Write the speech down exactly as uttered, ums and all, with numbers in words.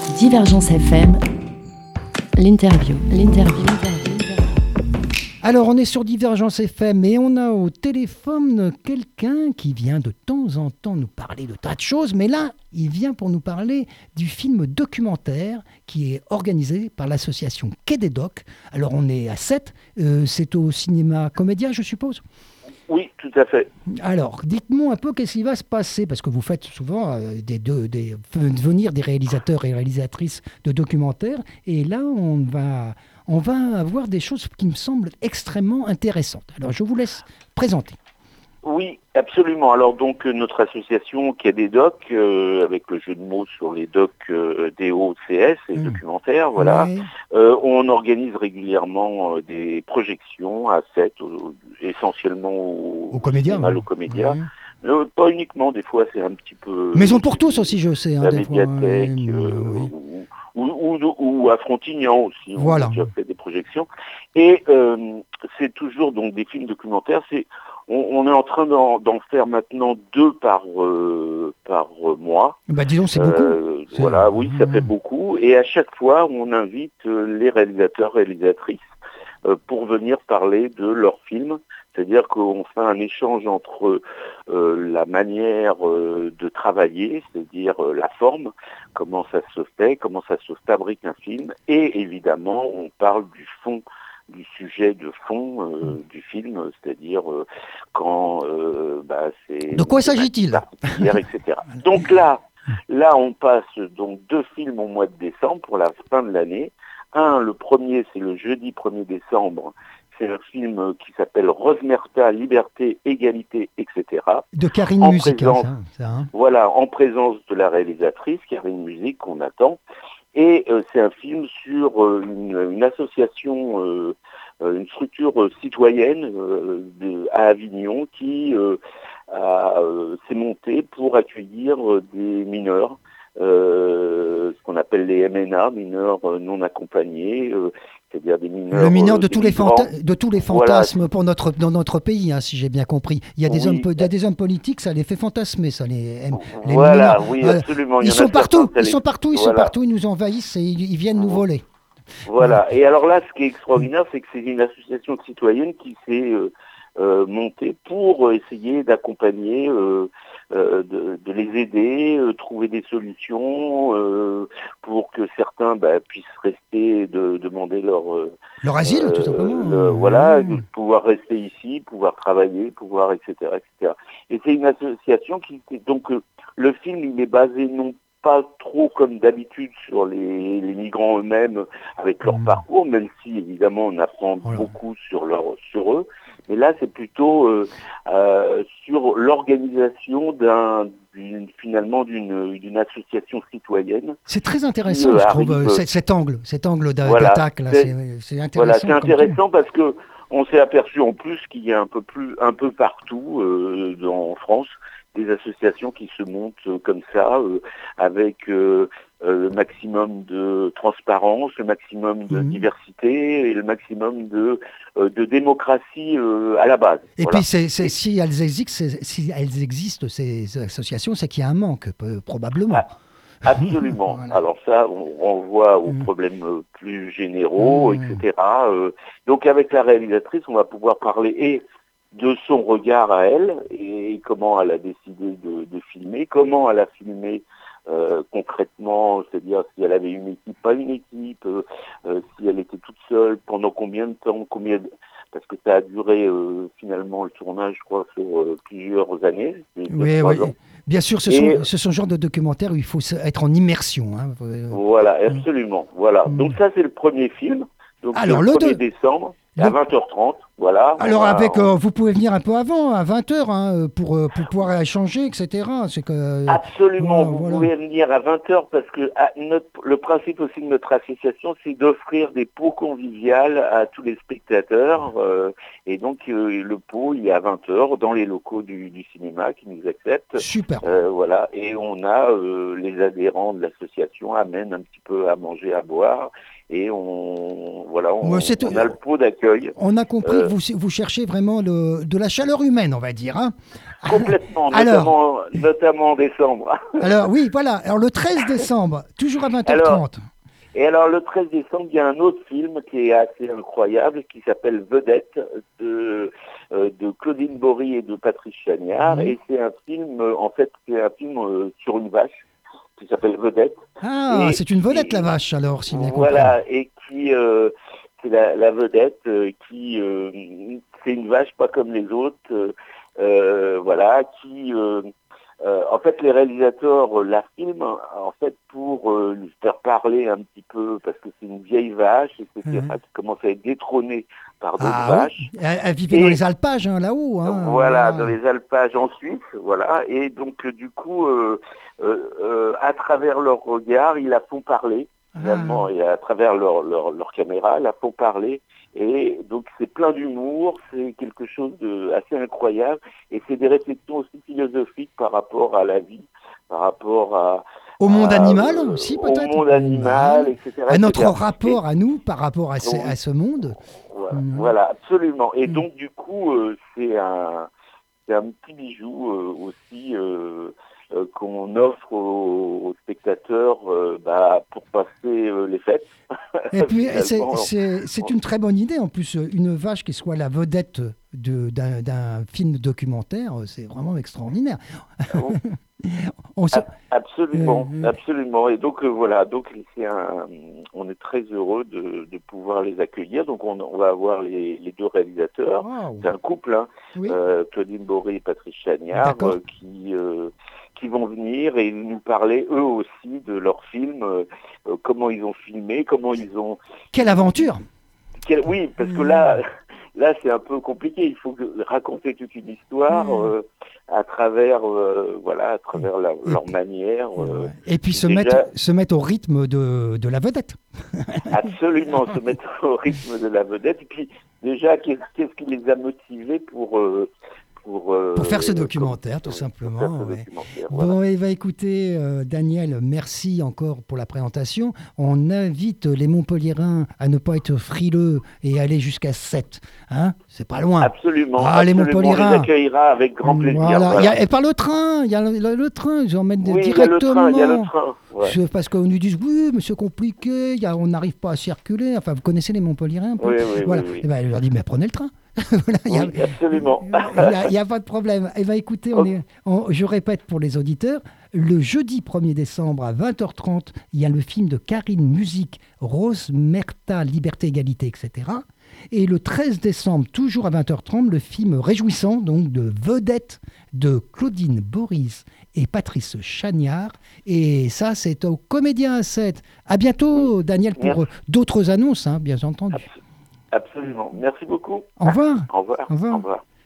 Divergence F M, l'interview, l'interview. Alors, on est sur Divergence F M et on a au téléphone quelqu'un qui vient de temps en temps nous parler de tas de choses, mais là, il vient pour nous parler du film documentaire qui est organisé par l'association Quai des Docs. Alors, on est à sept, euh, c'est au cinéma Comédia, je suppose ? Oui, tout à fait. Alors, dites-moi un peu qu'est-ce qui va se passer, parce que vous faites souvent euh, des, deux, des, venir des réalisateurs et réalisatrices de documentaires, et là, on va, on va avoir des choses qui me semblent extrêmement intéressantes. Alors, je vous laisse présenter. Oui, absolument. Alors donc notre association qui a des docs, euh, avec le jeu de mots sur les docs euh, D O C S et mmh. documentaires, voilà, oui. euh, on organise régulièrement euh, des projections à sept, euh, essentiellement au, au Comédia. Au Comédia. Oui. Euh, pas uniquement, des fois c'est un petit peu... Maison pour tous aussi, je sais. Hein, la des médiathèque, fois, euh, oui. ou, ou, ou, ou à Frontignan aussi, on voilà. a déjà fait des projections. Et euh, c'est toujours donc des films documentaires, c'est... On est en train d'en, d'en faire maintenant deux par, euh, par mois. Bah disons, c'est beaucoup. Euh, voilà, oui, ça fait beaucoup. Et à chaque fois, on invite les réalisateurs, réalisatrices euh, pour venir parler de leurs films. C'est-à-dire qu'on fait un échange entre euh, la manière euh, de travailler, c'est-à-dire euh, la forme, comment ça se fait, comment ça se fabrique un film. Et évidemment, on parle du fond, du sujet de fond euh, du film, c'est-à-dire euh, quand euh, bah, c'est... De quoi s'agit-il et cetera. Donc là, là, on passe donc deux films au mois de décembre pour la fin de l'année. Un, le premier, c'est le jeudi premier décembre. C'est un film qui s'appelle Rosmerta, Liberté, Égalité, et cetera. De Karine Musique, présence, hein, ça, ça, hein. Voilà, en présence de la réalisatrice, Karine Musique, qu'on attend. Et euh, c'est un film sur euh, une, une association, euh, une structure euh, citoyenne euh, de, à Avignon qui euh, a, euh, s'est montée pour accueillir euh, des mineurs, euh, ce qu'on appelle les M N A, mineurs euh, non accompagnés, euh, c'est-à-dire des mineurs... Le mineur de, euh, tous, les fanta- de tous les fantasmes voilà. pour notre, dans notre pays, hein, si j'ai bien compris. Il y a des, oui. hommes, il y a des hommes politiques, ça les fait fantasmer, ça, les, les voilà, mineurs. oui, Euh, absolument. ils, Il y sont partout, les... ils sont partout, ils voilà. sont partout, ils nous envahissent et ils, ils viennent nous voler. Voilà. voilà. Et alors là, ce qui est extraordinaire, c'est que c'est une association citoyenne qui s'est euh, euh, montée pour essayer d'accompagner, euh, euh, de, de les aider, euh, trouver des solutions euh, pour que certains bah, puissent rester, de, demander leur euh, leur asile, euh, tout simplement. Le, mmh. Voilà, de pouvoir rester ici, pouvoir travailler, pouvoir, et cetera, et cetera. Et c'est une association qui, donc, euh, le film, il est basé non pas trop comme d'habitude sur les, les migrants eux-mêmes avec leur mmh. parcours, même si évidemment on apprend voilà. beaucoup sur leur sur eux. Mais là, c'est plutôt euh, euh, sur l'organisation d'un, d'une, finalement d'une, d'une association citoyenne. C'est très intéressant, qui, je trouve, arrive, cet, cet angle, cet angle d'a, voilà, d'attaque là, c'est, c'est intéressant. Voilà, c'est intéressant parce que on s'est aperçu en plus qu'il y a un peu plus, un peu partout euh, dans, en France, des associations qui se montent euh, comme ça, euh, avec euh, euh, le maximum de transparence, le maximum de mmh. diversité et le maximum de, euh, de démocratie euh, à la base. Et voilà. puis, c'est, c'est, si, elles existent, si elles existent, ces associations, c'est qu'il y a un manque, probablement. Ah. Absolument. Voilà. Alors ça, on renvoie aux mmh. problèmes plus généraux, mmh. et cetera. Euh, donc avec la réalisatrice, on va pouvoir parler et de son regard à elle et comment elle a décidé de, de filmer, comment elle a filmé euh, concrètement, c'est-à-dire si elle avait une équipe, pas une équipe, euh, euh, si elle était toute seule, pendant combien de temps, combien de... parce que ça a duré euh, finalement le tournage, je crois, sur euh, plusieurs années. Oui, oui. Ans. Bien sûr, ce, et, sont, ce sont le genre de documentaires où il faut être en immersion. Hein. Voilà, absolument. Voilà. Mmh. Donc ça, c'est le premier film. Donc alors, le, le premier de... décembre, le... à vingt heures trente. Voilà. Alors, va, avec, on... euh, vous pouvez venir un peu avant, à vingt heures, hein, pour, pour pouvoir échanger, et cetera. C'est que, absolument, voilà, vous voilà. pouvez venir à vingt heures parce que à notre, le principe aussi de notre association, c'est d'offrir des pots conviviales à tous les spectateurs. Euh, et donc, euh, le pot, il est à vingt heures dans les locaux du, du cinéma qui nous acceptent. Super. Euh, voilà. Et on a euh, les adhérents de l'association amènent un petit peu à manger, à boire. Et on, voilà, on, on a le pot d'accueil. accueil. On a compris Euh, que vous, vous cherchez vraiment le, de la chaleur humaine, on va dire. Hein. Complètement, Alors, notamment, notamment en décembre. alors, oui, voilà. Alors, le treize décembre, toujours à vingt heures trente. Alors, et alors, le treize décembre, il y a un autre film qui est assez incroyable, qui s'appelle Vedette, de, euh, de Claudine Bory et de Patrice Chagnard. Mmh. Et c'est un film, euh, en fait, c'est un film euh, sur une vache, qui s'appelle Vedette. Ah, Et- c'est une vedette, et- la vache, alors, si bien compris. Voilà, et qui, euh, c'est la, la vedette euh, qui, euh, c'est une vache pas comme les autres, euh, euh, voilà, qui, euh, euh, en fait, les réalisateurs euh, la filment, en fait, pour euh, lui faire parler un petit peu, parce que c'est une vieille vache, et cetera, Mhm. qui commence à être détrônée par d'autres Ah vaches. oui, elle, elle vivait Et- dans les alpages, hein, là-haut. Hein, Voilà, dans les alpages en Suisse, voilà, et donc euh, du coup, euh, euh, euh, à travers leur regard, ils la font parler, finalement, Ah. et à travers leur, leur, leur caméra, la font parler, et donc c'est plein d'humour, c'est quelque chose de assez incroyable, et c'est des réflexions aussi philosophiques par rapport à la vie, par rapport à... Au monde à, animal euh, aussi, Au peut-être. monde animal, et cetera. À notre et cetera. rapport à nous par rapport à ce, Oui. à ce monde. Voilà, Mhm. voilà, absolument. Et Mhm. donc du coup, euh, c'est un, c'est un petit bijou euh, aussi euh, euh, qu'on offre aux, aux spectateurs euh, bah, pour passer euh, les fêtes. Et puis, c'est Finalement, c'est- c'est une très bonne idée. En plus, une vache qui soit la vedette de- d'un d'un film documentaire, c'est vraiment extraordinaire. on- On se- a- absolument, Euh, euh. absolument. Et donc euh, voilà, donc c'est un, on est très heureux de, de pouvoir les accueillir. Donc on, on va avoir les, les deux réalisateurs. Waouh. C'est un couple, hein, Oui. euh, Claudine Bory et Patrice Chagnard, D'accord. euh, qui, euh, qui vont venir et nous parler eux aussi de leur film, euh, euh, comment ils ont filmé, comment ils ont... Quelle aventure. Quel- Oui, parce que Mmh. là, là c'est un peu compliqué. Il faut que- raconter toute une histoire Mmh. euh, à travers, euh, voilà, à travers la- Et leur puis- manière. euh, Et puis se déjà- mettre, se mettre au rythme de, de la vedette. absolument se mettre au rythme de la vedette. Et puis déjà, qu'est-ce qu'est-ce qui les a motivés pour... euh, pour, euh, Pour faire ce comme- documentaire, tout pour simplement. faire ce Ouais. documentaire, voilà. Bon, et va écouter, euh, Daniel, merci encore pour la présentation. On invite les Montpelliérains à ne pas être frileux et aller jusqu'à sept. Hein, c'est pas loin. Absolument. Ah, les absolument. Montpelliérains. On les accueillera avec grand plaisir. Voilà. voilà. Il y a- et par le train, il y a le, le- le train, ils emmènent Oui, il y a le directement. train, il y a le train. Ouais. C'est Parce qu'on nous dit oui, mais c'est compliqué, il y a- on n'arrive pas à circuler. Enfin, vous connaissez les Montpelliérains un peu. Oui, oui, Voilà. oui, oui. Et ben, je leur dis, mais prenez le train. Voilà, il y a- Oui, absolument. Il n'y a, a pas de problème. Eh ben, écoutez, on Ok. est, on- je répète pour les auditeurs, le jeudi premier décembre à vingt heures trente, il y a le film de Karine Musique, Rose Merta, Liberté, Égalité, et cetera. Et le treize décembre, toujours à vingt heures trente, le film Réjouissant, donc de Vedette, de Claudine Boris et Patrice Chagnard. Et ça, c'est au Comédien à sept. À bientôt, Daniel, pour Merci. euh, d'autres annonces, hein, bien entendu. Absolument. Merci beaucoup. Au revoir. Au revoir. Au revoir. Au revoir.